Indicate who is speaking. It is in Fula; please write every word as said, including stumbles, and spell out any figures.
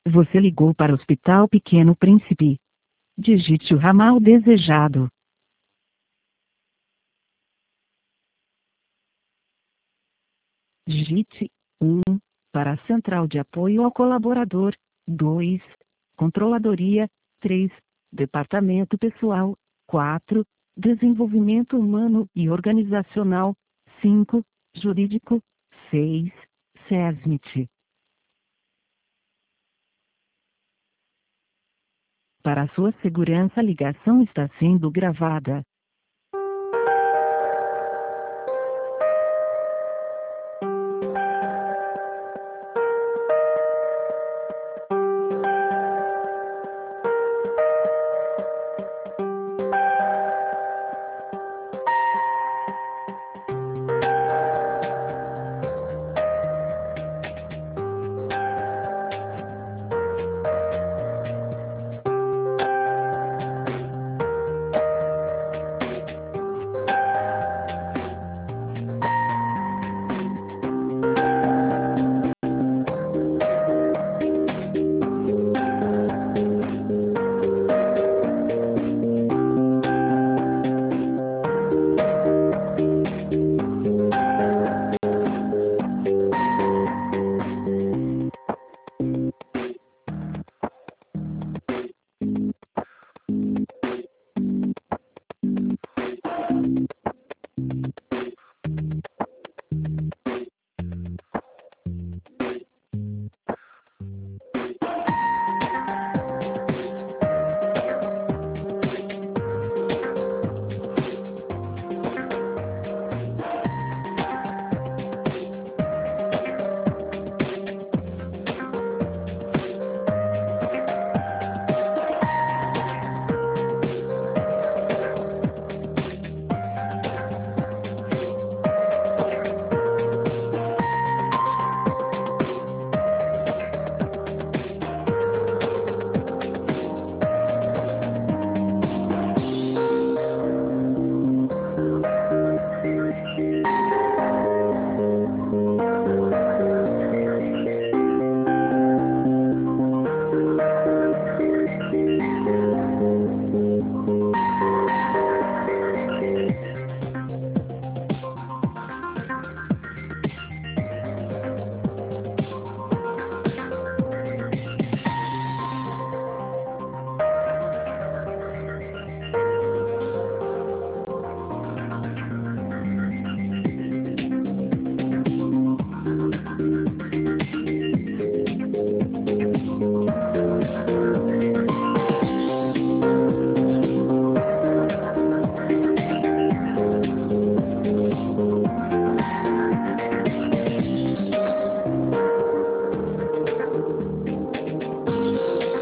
Speaker 1: Você ligou para o Hospital Pequeno Príncipe. Digite o ramal desejado. Digite um para a Central de Apoio ao Colaborador, dois Controladoria, três Departamento Pessoal, quatro Desenvolvimento Humano e Organizacional, cinco Jurídico, seis SESMIT. Para sua segurança, a ligação está sendo gravada.